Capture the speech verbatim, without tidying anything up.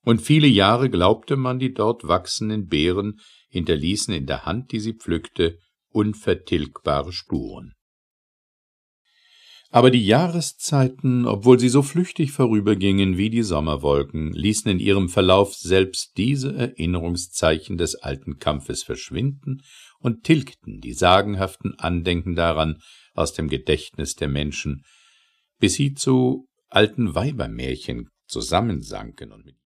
und viele Jahre glaubte man, die dort wachsenden Beeren hinterließen in der Hand, die sie pflückte, unvertilgbare Spuren. Aber die Jahreszeiten, obwohl sie so flüchtig vorübergingen wie die Sommerwolken, ließen in ihrem Verlauf selbst diese Erinnerungszeichen des alten Kampfes verschwinden und tilgten die sagenhaften Andenken daran aus dem Gedächtnis der Menschen, bis sie zu alten Weibermärchen zusammensanken und mit